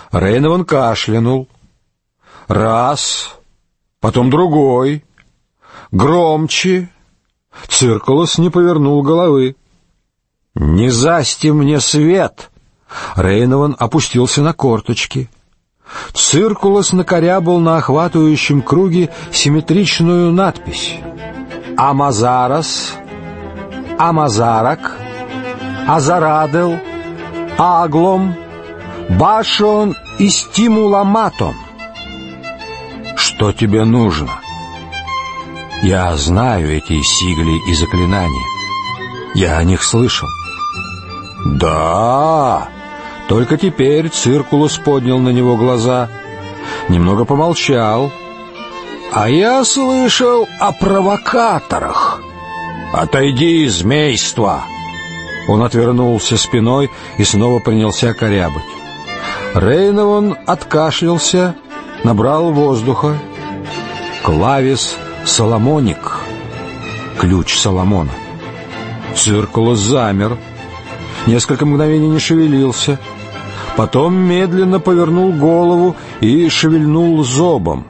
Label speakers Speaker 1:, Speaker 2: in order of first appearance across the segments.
Speaker 1: Рейнован кашлянул. Раз, потом другой, громче. Циркулос не повернул головы. «Не засти мне свет!» Рейнован опустился на корточки. Циркулос накорябал на охватывающем круге симметричную надпись: «Амазарас», «Амазарак», «Азарадел», «Аглом», «Башон» и «Стимуламатон». «Что тебе нужно?» «Я знаю эти сигли и заклинания. Я о них слышал». «Да!» Только теперь Циркулос поднял на него глаза, немного помолчал. «А я слышал о провокаторах». «Отойди, змейство!» Он отвернулся спиной и снова принялся корябать. Рейнован откашлялся, набрал воздуха. «Клавис Соломоник», ключ Соломона. Циркулос замер, несколько мгновений не шевелился, потом медленно повернул голову и шевельнул зобом.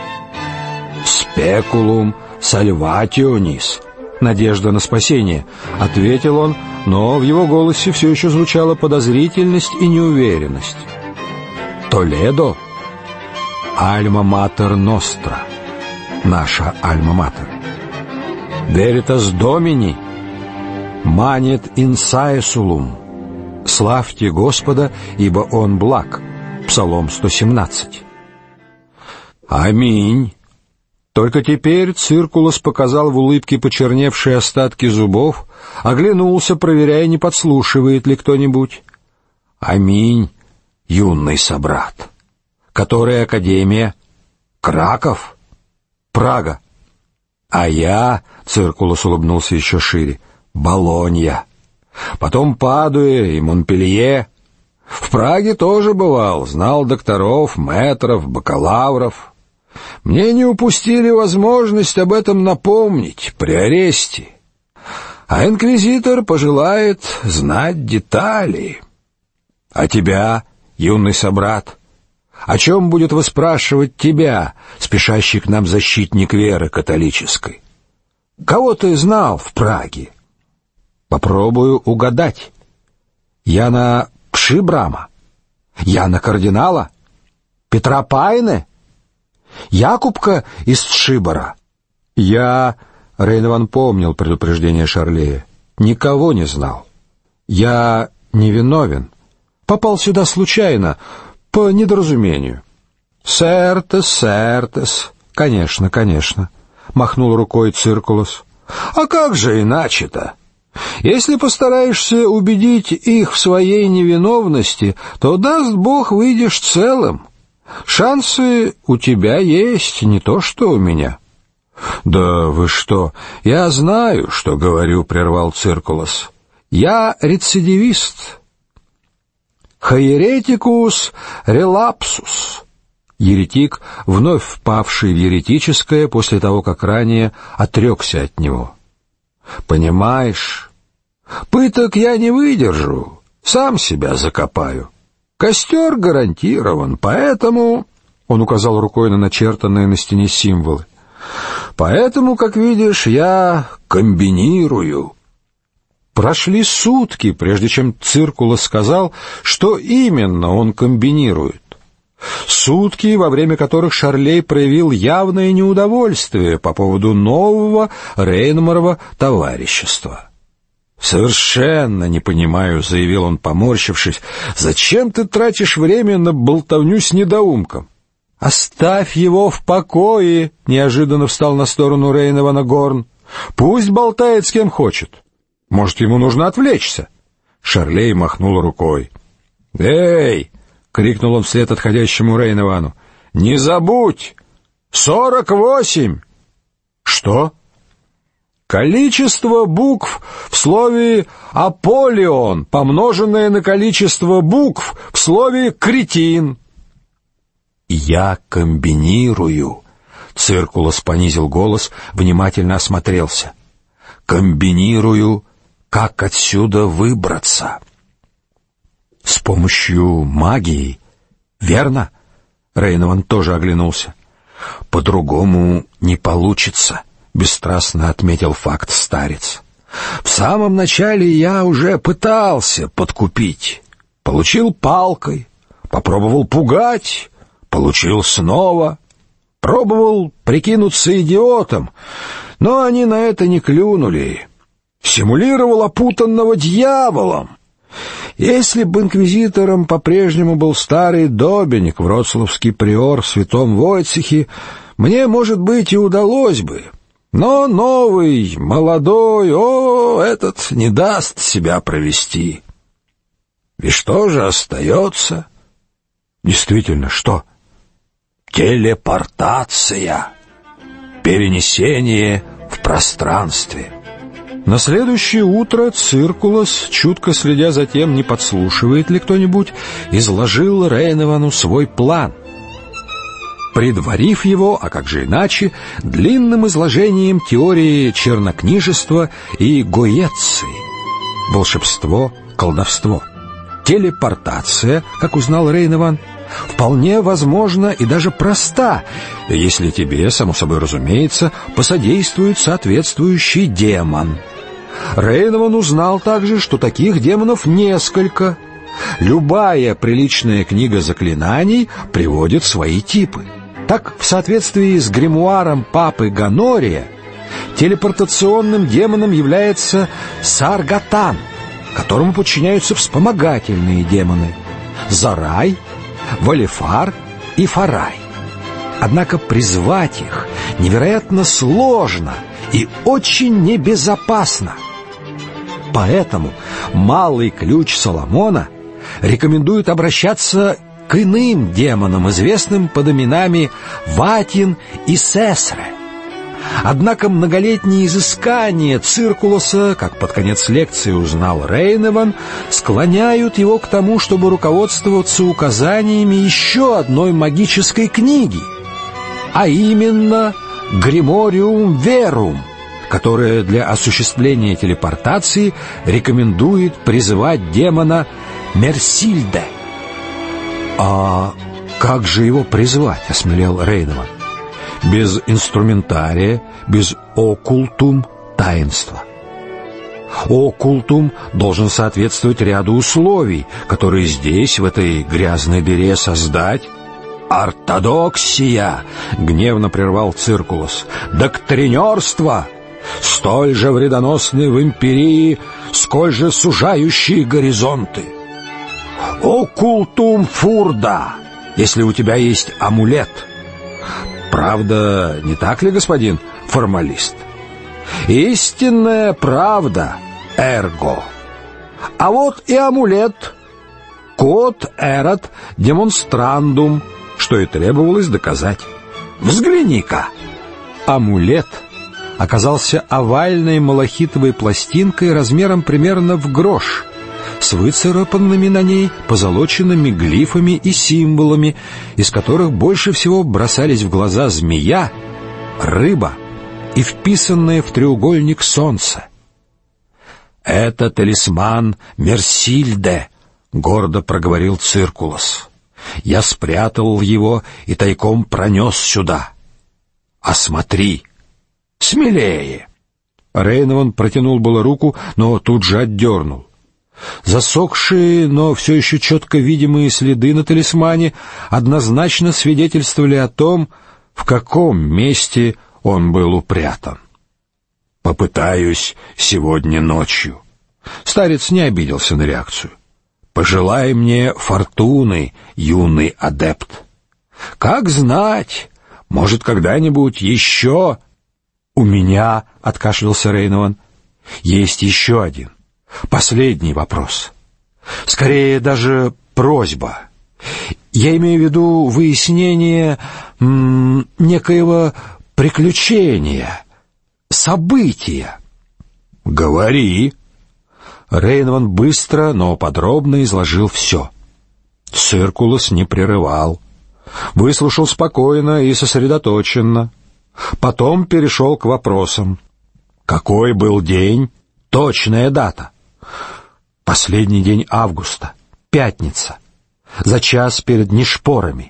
Speaker 1: «Спекулум сальватионис», надежда на спасение, ответил он, но в его голосе все еще звучала подозрительность и неуверенность. «Толедо, альма-матер ностра», наша альма-матер. «Веритас домини, манит инсаесулум», славьте Господа, ибо Он благ, Псалом 117. «Аминь». Только теперь Циркулос показал в улыбке почерневшие остатки зубов, оглянулся, проверяя, не подслушивает ли кто-нибудь. «Аминь, юный собрат». «Которая академия?» «Краков?» «Прага». «А я», — Циркулос улыбнулся еще шире, — «Болонья». Потом Падуя и Монпелье. В Праге тоже бывал, знал докторов, мэтров, бакалавров. Мне не упустили возможность об этом напомнить при аресте. А инквизитор пожелает знать детали. А тебя, юный собрат, о чем будет выспрашивать тебя, спешащий к нам защитник веры католической? Кого ты знал в Праге? Попробую угадать. Яна Пшибрама? Яна Кардинала? Петра Пайне? Якубка из Тшибора? Рейнован помнил предупреждение Шарлея. Никого не знал. Я невиновен. Попал сюда случайно, по недоразумению. Сертес. Конечно, махнул рукой Циркулос. А как же иначе-то? Если постараешься убедить их в своей невиновности, то, даст Бог, выйдешь целым. Шансы у тебя есть, не то что у меня. Да вы что? Я знаю, что говорю, прервал Циркулос. Я рецидивист. Хаеретикус релапсус. Еретик, вновь впавший в еретическое после того, как ранее отрекся от него. Понимаешь, пыток я не выдержу, сам себя закопаю. Костер гарантирован, поэтому... Он указал рукой на начертанные на стене символы. Поэтому, как видишь, я комбинирую. Прошли сутки, прежде чем Циркулос сказал, что именно он комбинирует. Сутки, во время которых Шарлей проявил явное неудовольствие по поводу нового Рейнмарова товарищества. «Совершенно не понимаю», — заявил он, поморщившись, — «зачем ты тратишь время на болтовню с недоумком?» «Оставь его в покое», — неожиданно встал на сторону Рейнована Горн. «Пусть болтает с кем хочет. Может, ему нужно отвлечься?» Шарлей махнул рукой. «Эй!» — крикнул он вслед отходящему Рейновану. «Не забудь! 48!» «Что?» «Количество букв в слове «Аполлион», помноженное на количество букв в слове «кретин». «Я комбинирую», — Циркулос понизил голос, внимательно осмотрелся. «Комбинирую, как отсюда выбраться». «С помощью магии?» Верно? Рейнован тоже оглянулся. По-другому не получится, бесстрастно отметил факт старец. В самом начале я уже пытался подкупить. Получил палкой, попробовал пугать, получил снова. Пробовал прикинуться идиотом, но они на это не клюнули. Симулировал опутанного дьяволом. Если бы инквизитором по-прежнему был старый Добеник, вроцлавский приор в Святом Войцехе, мне, может быть, и удалось бы. Но новый, молодой, этот не даст себя провести. И что же остается? Действительно, что? Телепортация. Перенесение в пространстве. На следующее утро Циркулос, чутко следя за тем, не подслушивает ли кто-нибудь, изложил Рейновану свой план, предварив его, а как же иначе, длинным изложением теории чернокнижества и гоэции. Волшебство, колдовство. Телепортация, как узнал Рейнован, вполне возможна и даже проста, если тебе, само собой разумеется, посодействует соответствующий демон. Рейнован узнал также, что таких демонов несколько. Любая приличная книга заклинаний приводит свои типы. Так, в соответствии с гримуаром папы Гонория, телепортационным демоном является Саргатан, которому подчиняются вспомогательные демоны Зарай, Валифар и Фарай. Однако призвать их невероятно сложно и очень небезопасно. Поэтому малый ключ Соломона рекомендует обращаться к иным демонам, известным под именами Ватин и Сесре. Однако многолетние изыскания Циркулоса, как под конец лекции узнал Рейнован, склоняют его к тому, чтобы руководствоваться указаниями еще одной магической книги, а именно «Гримориум Верум», которая для осуществления телепортации рекомендует призывать демона Мерсильде. «А как же его призвать?» — осмелел Рейнован. «Без инструментария, без оккультум таинства. Оккультум должен соответствовать ряду условий, которые здесь, в этой грязной дыре, создать». «Ортодоксия!» — гневно прервал Циркулос. «Доктринерство! Столь же вредоносны в империи, сколь же сужающие горизонты. Оккультум фурда, если у тебя есть амулет. Правда, не так ли, господин формалист? Истинная правда, эрго. А вот и амулет. Код эрот демонстрандум, что и требовалось доказать. Взгляни-ка». Амулет оказался овальной малахитовой пластинкой размером примерно в грош, с выцарапанными на ней позолоченными глифами и символами, из которых больше всего бросались в глаза змея, рыба и вписанное в треугольник солнце. «Это талисман Мерсильде», — гордо проговорил Циркулос. «Я спрятал его и тайком пронес сюда. Осмотри, смелее». Рейнован протянул было руку, но тут же отдернул. Засохшие, но все еще четко видимые следы на талисмане однозначно свидетельствовали о том, в каком месте он был упрятан. «Попытаюсь сегодня ночью». Старец не обиделся на реакцию. «Пожелай мне фортуны, юный адепт. Как знать, может, когда-нибудь еще...» «У меня», — откашлялся Рейнован, — «есть еще один, последний вопрос. Скорее даже просьба. Я имею в виду выяснение некоего приключения, события». «Говори». Рейнован быстро, но подробно изложил все. Циркулос не прерывал. Выслушал спокойно и сосредоточенно. Потом перешел к вопросам. Какой был день? Точная дата. Последний день августа. Пятница. за час перед нишпорами.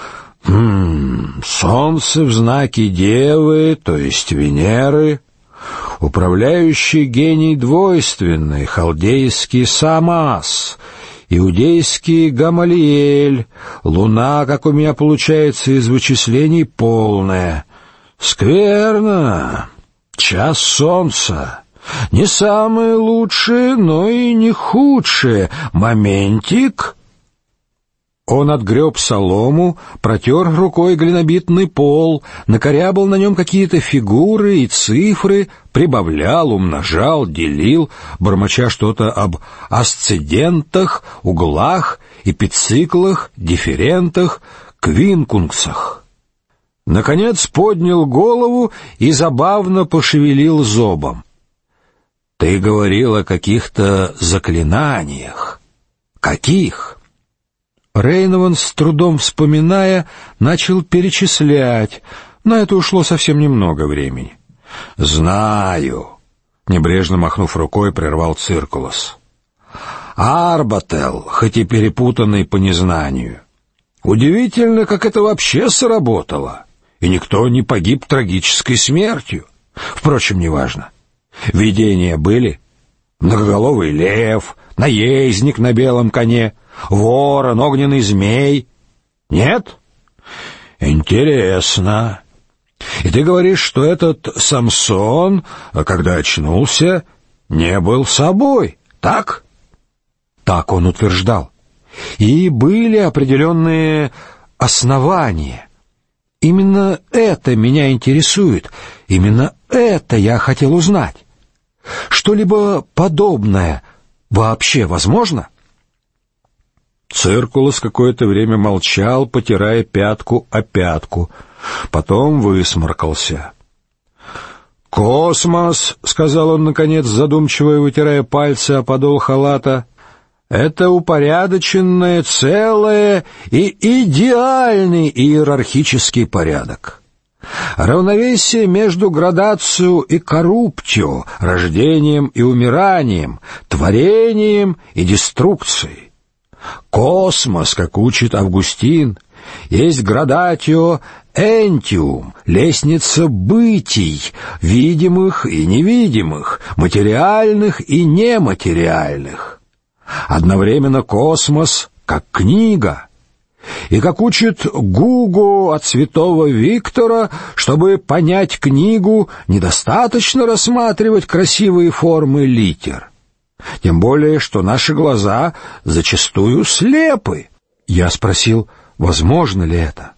Speaker 1: Солнце в знаке Девы, то есть Венеры, управляющий гений двойственный, халдейский Самас, иудейский Гамалиэль, луна, как у меня получается из вычислений, полная. Скверно. Час солнца. Не самое лучшее, но и не худшее. Моментик. Он отгреб солому, протер рукой глинобитный пол, накорябал на нем какие-то фигуры и цифры, прибавлял, умножал, делил, бормоча что-то об асцендентах, углах, эпициклах, дифферентах, квинкунксах. Наконец поднял голову и забавно пошевелил зобом. «Ты говорил о каких-то заклинаниях. Каких?» Рейнован, с трудом вспоминая, начал перечислять. На это ушло совсем немного времени. «Знаю», — небрежно махнув рукой, прервал Циркулос. «Арбател, хоть и перепутанный по незнанию. Удивительно, как это вообще сработало, и никто не погиб трагической смертью. Впрочем, неважно. Видения были? Многоголовый лев, наездник на белом коне, ворон, огненный змей. Нет? Интересно. И ты говоришь, что этот Самсон, когда очнулся, не был собой, так?» Так он утверждал. И были определенные основания. Именно это меня интересует, именно это я хотел узнать. Что-либо подобное вообще возможно? Циркулос какое-то время молчал, потирая пятку о пятку. Потом высморкался. «Космос», — сказал он, наконец, задумчиво вытирая пальцы о подол халата, — «это упорядоченное, целое и идеальный иерархический порядок. Равновесие между градацией и коррупцией, рождением и умиранием, творением и деструкцией. Космос, как учит Августин, есть градатио энтиум, лестница бытий, видимых и невидимых, материальных и нематериальных. Одновременно космос как книга. И как учит Гуго от святого Виктора, чтобы понять книгу, недостаточно рассматривать красивые формы литер. Тем более, что наши глаза зачастую слепы. Я спросил, возможно ли это?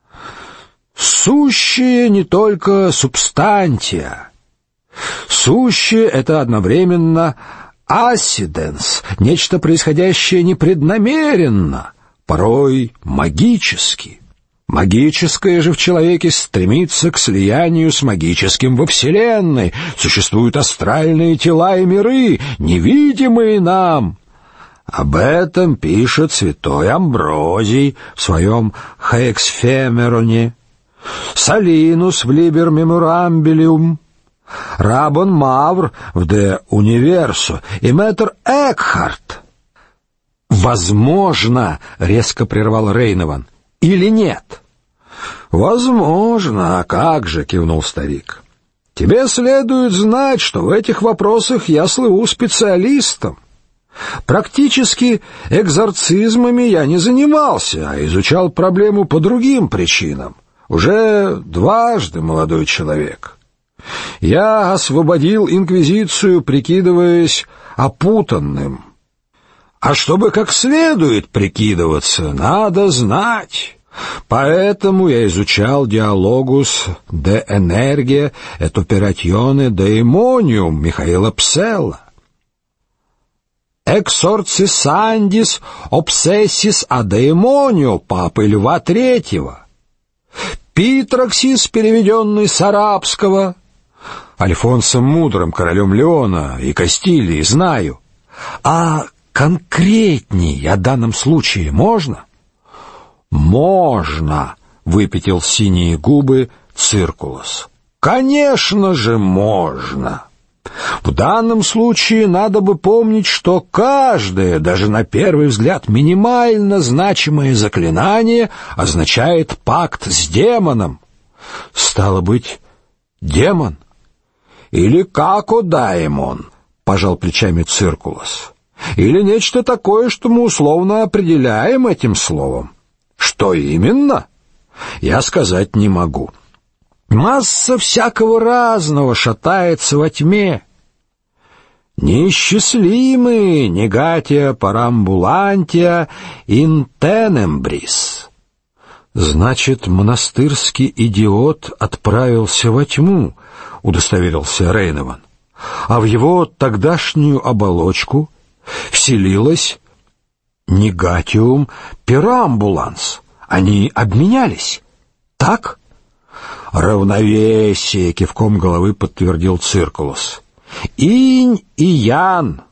Speaker 1: Сущее не только субстантия. Сущее — это одновременно асиденс, нечто происходящее непреднамеренно, порой магически. Магическое же в человеке стремится к слиянию с магическим во Вселенной. Существуют астральные тела и миры, невидимые нам. Об этом пишет святой Амброзий в своем «Хексфемероне», Салинус в «Либер Меморамбилиум», Рабон Мавр в «Де Универсо» и мэтр Экхарт. «Возможно», — резко прервал Рейнован, — «или нет?» «Возможно, а как же», — кивнул старик. «Тебе следует знать, что в этих вопросах я слыву специалистом. Практически экзорцизмами я не занимался, а изучал проблему по другим причинам. Уже дважды, молодой человек. Я освободил инквизицию, прикидываясь опутанным. А чтобы как следует прикидываться, надо знать. Поэтому я изучал диалогус de energia et operatione daemonium Михаила Пселла. Exorcisandis obsessis ad daemonio Папы Льва III. Питраксис, переведенный с арабского, Альфонсом Мудрым, королем Леона и Кастилии, знаю. А конкретней о данном случае можно? Можно, выпятил синие губы Циркулос. Конечно же, можно. В данном случае надо бы помнить, что каждое, даже на первый взгляд минимально значимое заклинание означает пакт с демоном. Стало быть, демон или какодаимон, пожал плечами Циркулос. Или нечто такое, что мы условно определяем этим словом. Что именно? Я сказать не могу. Масса всякого разного шатается во тьме. Неисчислимые негатия парамбулантия интенембрис. Значит, монастырский идиот отправился во тьму, удостоверился Рейнован. А в его тогдашнюю оболочку вселилась негатиум перамбуланс. Они обменялись, так? Равновесие, кивком головы подтвердил Циркулос. Инь и ян.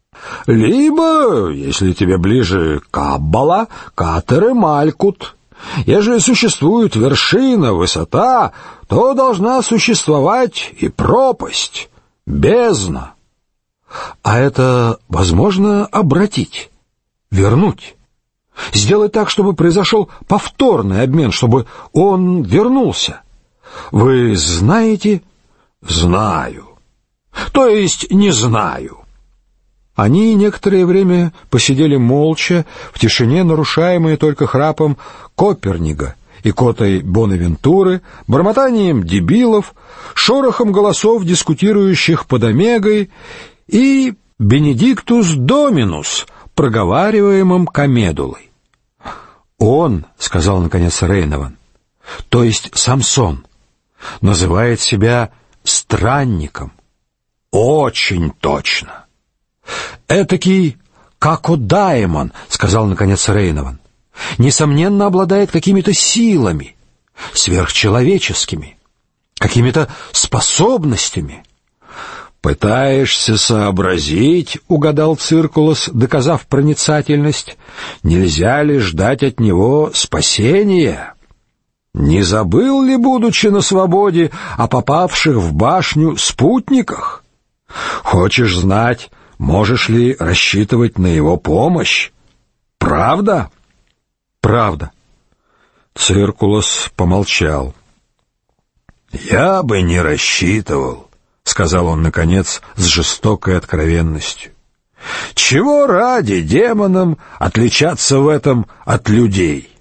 Speaker 1: Либо, если тебе ближе Каббала, Катер и Малькут. Ежели существует вершина, высота, то должна существовать и пропасть, бездна. А это возможно обратить, вернуть. Сделать так, чтобы произошел повторный обмен, чтобы он вернулся. Вы знаете? Знаю. То есть не знаю. Они некоторое время посидели молча, в тишине, нарушаемой только храпом Коперника и котой Бонавентуры, бормотанием дебилов, шорохом голосов, дискутирующих под омегой, и Бенедиктус Доминус, проговариваемым комедулой. «Он, — сказал наконец Рейнован, — то есть Самсон, называет себя странником». «Очень точно». «Этакий какодаимон, — сказал наконец Рейнован, — несомненно обладает какими-то силами, сверхчеловеческими, какими-то способностями». «Пытаешься сообразить, — угадал Циркулос, доказав проницательность, — нельзя ли ждать от него спасения? Не забыл ли, будучи на свободе, о попавших в башню спутниках? Хочешь знать, можешь ли рассчитывать на его помощь? Правда?» «Правда». Циркулос помолчал. «Я бы не рассчитывал», — сказал он, наконец, с жестокой откровенностью. «Чего ради демонам отличаться в этом от людей?